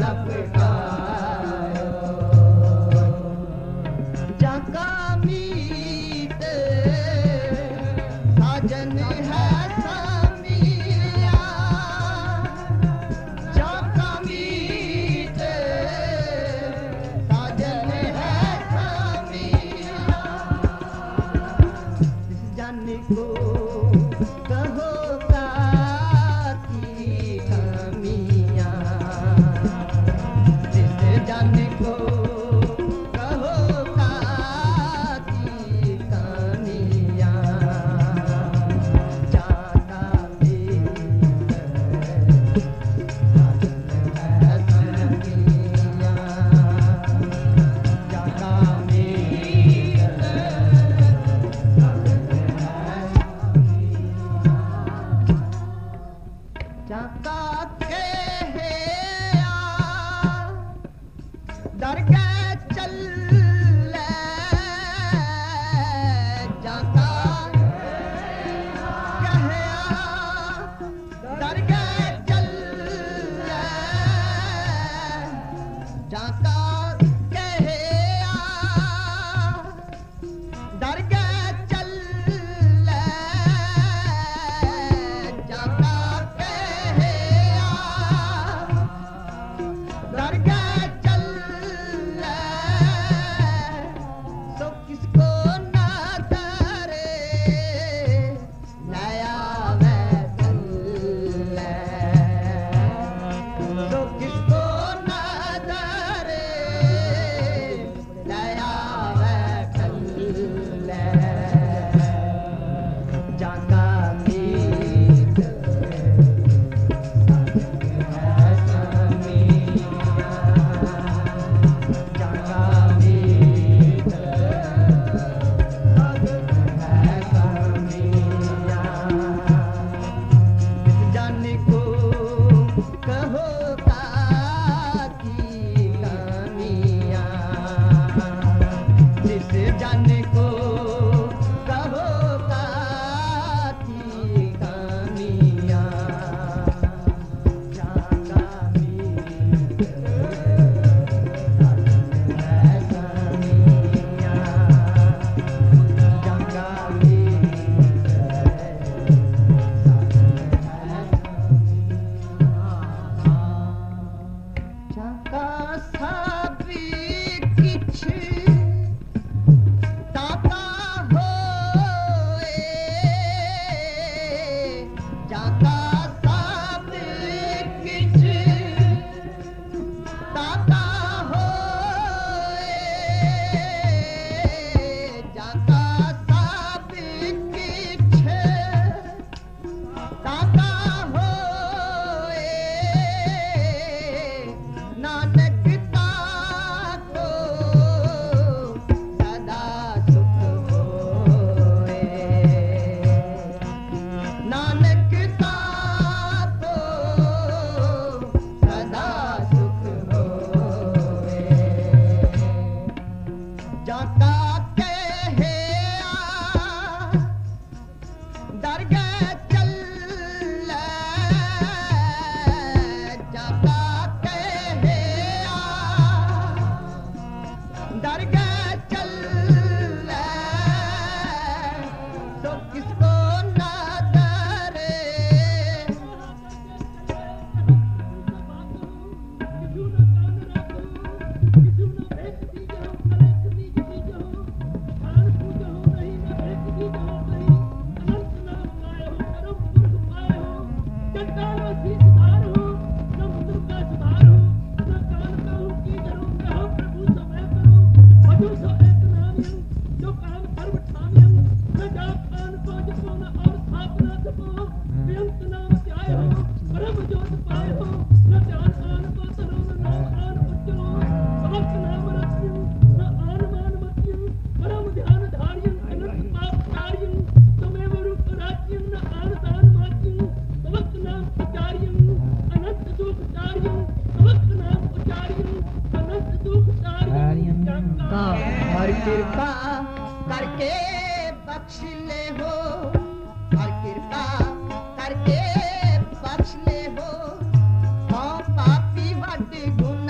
करके बख्श ले हो, हाँ पापी वट गुण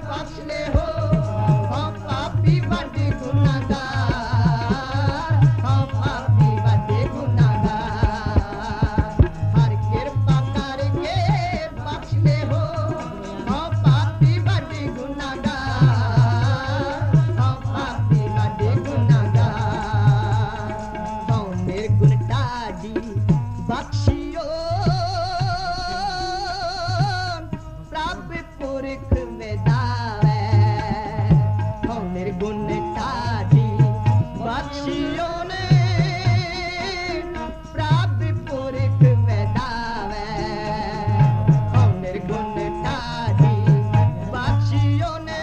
बख्श ले हो हम पापी बड़े गुनाहगार हम पापी बड़े गुनाहगार हर कृपा करके बख्श ले हो हम पापी बड़े गुनाहगार हम पापी बड़े गुनाहगार हम निर्गुण टाडी बख्शियो प्रभ पुरख में दावे हम निर्गुण टाडी बख्शियो ने प्रभ पुरख में दावे हम निर्गुण टाडी बख्शियो ने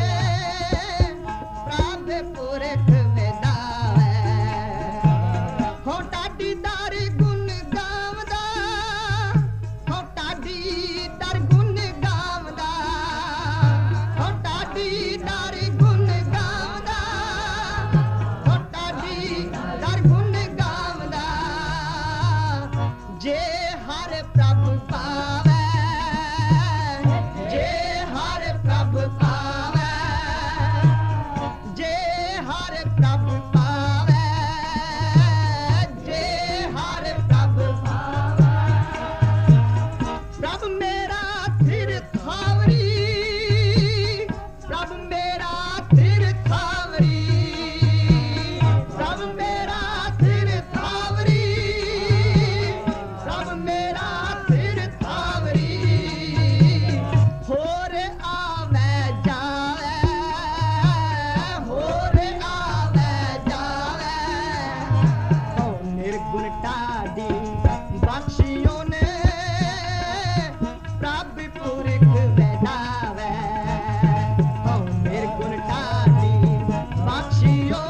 प्रभ पुरख में दावे हो टाडी दर गुण गावदा हो टाडी दर गुण गावदा हो टाडी दर गुण गावदा हो टाडी दर गुण गावदा जे हर प्रभ पावे जे हर प्रभ पावे जे हर प्रभ पावे जे हर प्रभ पावे प्रभ मेरा थिर थावरी प्रभ मेरा थिर थावरी प्रभ मेरा थिर थावरी प्रभ मेरा थिर थावरी होर आवे जावे होर आवे जावे हो निर्गुण टाडी बख्शियो ने प्रभ पुरख वैदावे हो निर्गुण टाडी बख्शियो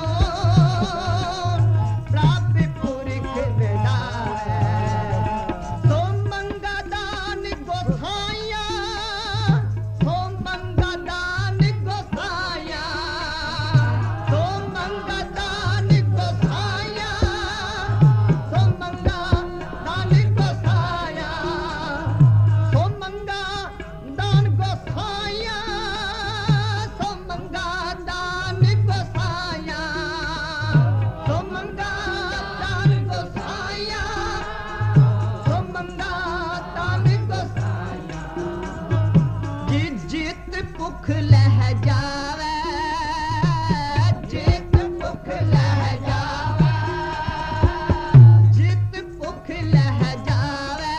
प्रभ पुरख वैदावे सो मंगा दान गोसाइया सो मंगा दान गोसाइया सो मंगा दान गोसाइया सो मंगा दान गोसाइया सो मंगा दान गोसाइया सो मंगा दान गोसाइया सो मंगा दान गोसाइया सो मंगा दान गोसाइया जित भुख लह जावे जित भुख लह जावे जित भुख लह जावे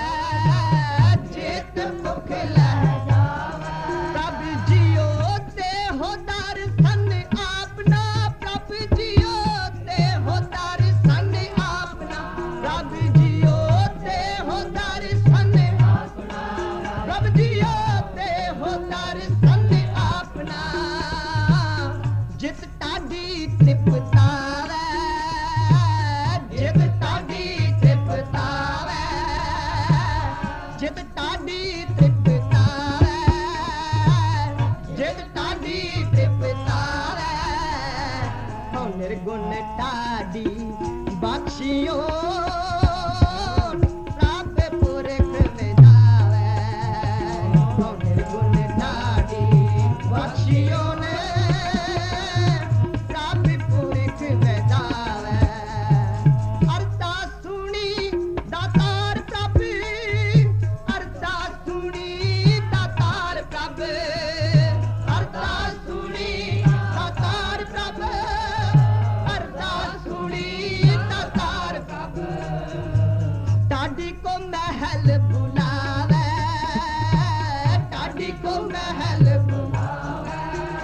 जित भुख लह जावे प्रभ जियो ते हो दर्शन आपना प्रभ जियो ते हो दर्शन आपना प्रभ जियो ते हो दर्शन आपना प्रभ जियो ते हो दर्शन आपना जित टाडी तृप्तावे जित टाडी तृप्तावे जित टाडी तृप्तावे जित टाडी तृप्तावे हो निर्गुण टाडी बख्शियो प्रभ पुरख में दावे हो निर्गुण टाडी बख्शियो ने प्रभ पुरख में दावे अरदास सुनी दातार प्रभ अरदास सुनी दातार प्रभ अरदास सुनी दातार प्रभ अरदास सुनी दातार प्रभ टाडी को महल बुलावे टाडी को महल बुलावे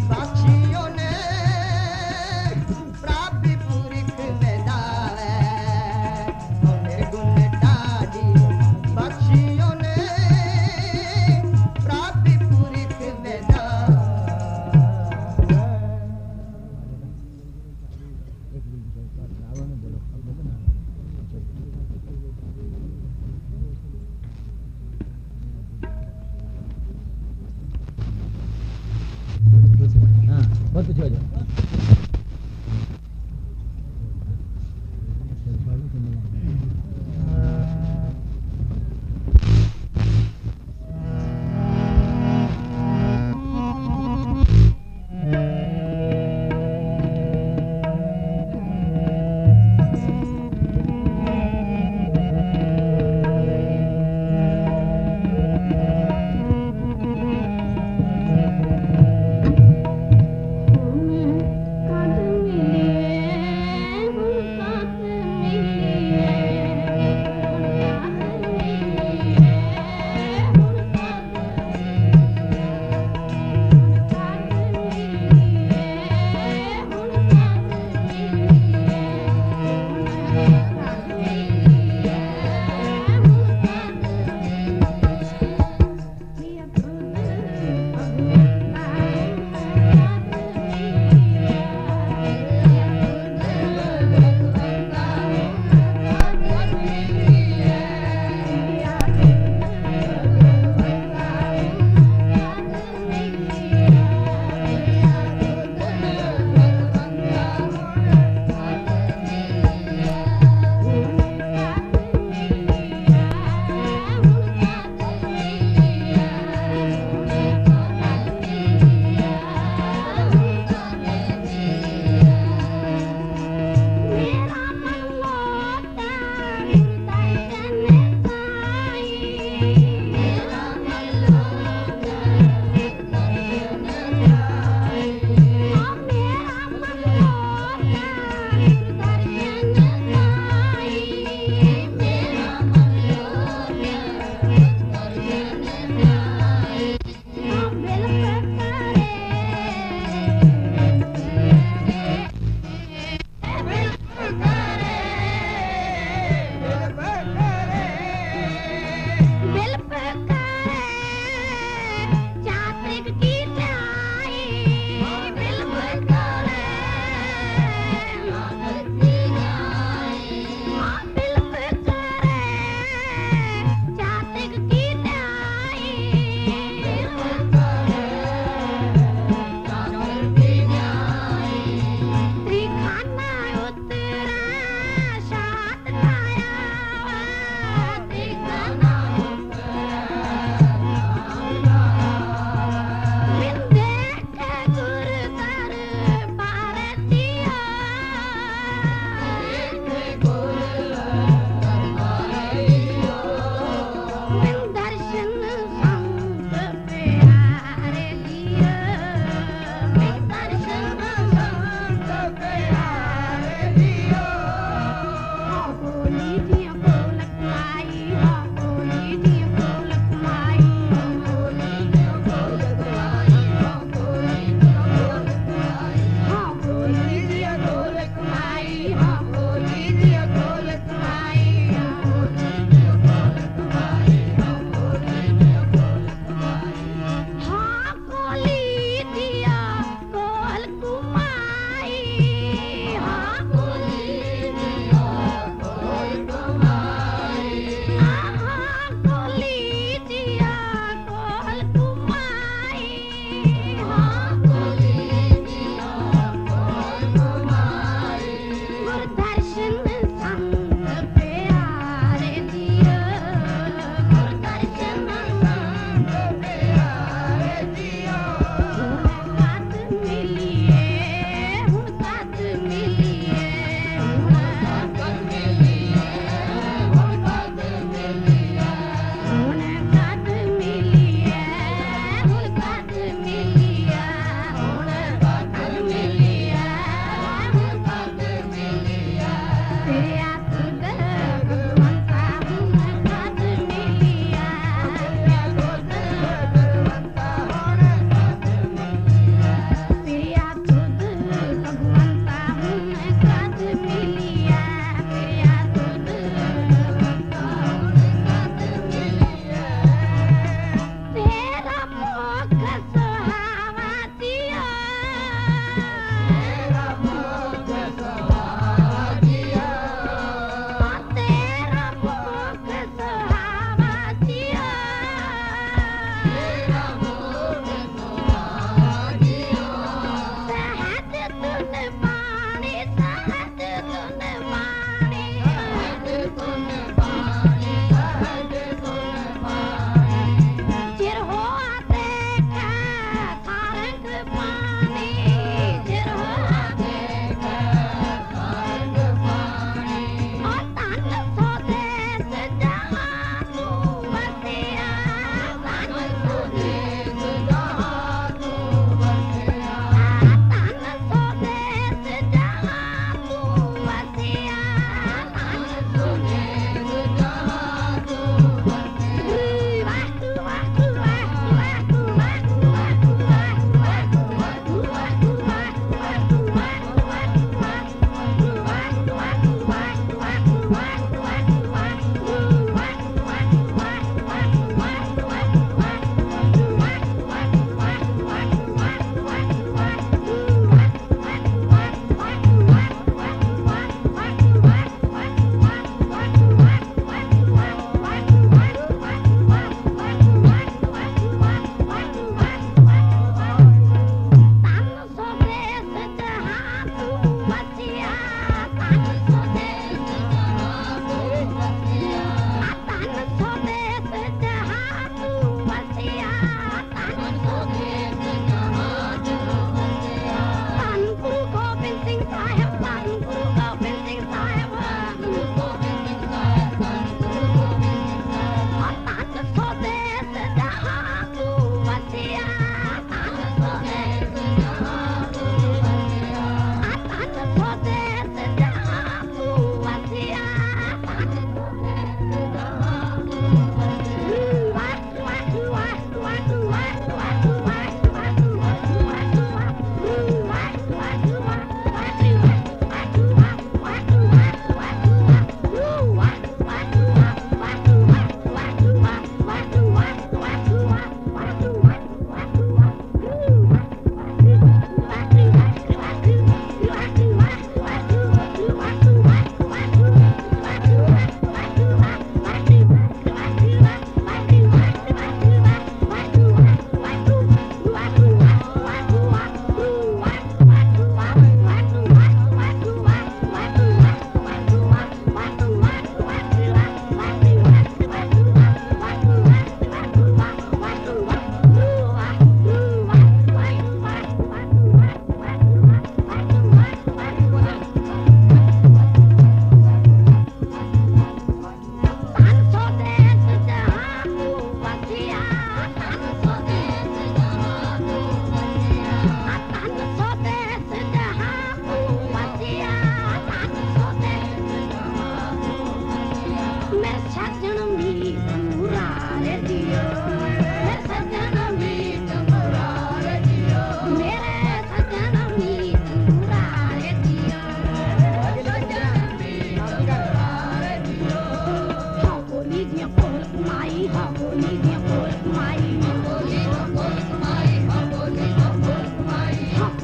बख्शियों ने प्राप्ति पुरख वेदावे निर्गुण डाली बख्शियों ने प्राप्ति पुरख वेदावे हाँ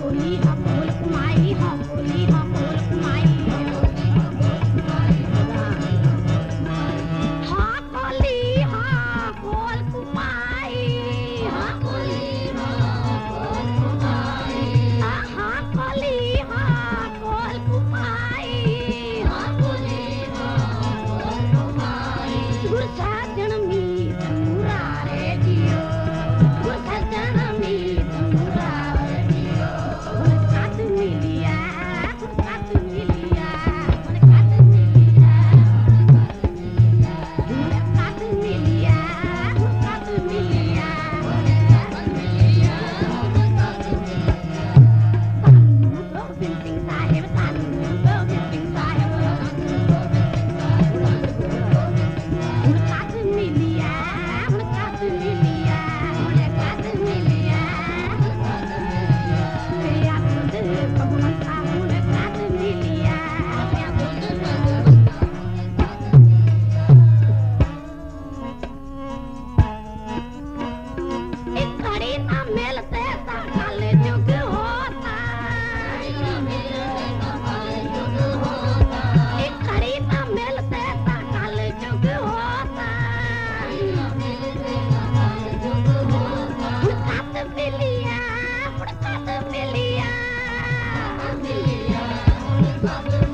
बोली हाँ बोल कुमाई हाँ बोली हाँ बोल कुमाई हाँ बोली हाँ बोल कुमाई हाँ बोली हाँ बोल कुमाई हाँ बोली हाँ बोल कुमाई हाँ बोली हाँ बोल कुमाई गुरसा जनमी तमुरा रे जियो गुरसा जनमी तमुरा रे जियो कात मिलिया कात मिलिया कात मिलिया कात मिलिया कात मिलिया बिल्डिंग साहेब बिल्डिंग साहेब कात मिलिया कात मिलिया कात मिलिया या खुद भगवान साहब कात मिलिया या खुद एक घड़ी ना मिलते काल जुग होता एक घड़ी ना मिलते काल जुग होता कात मिलिया कात मिलिया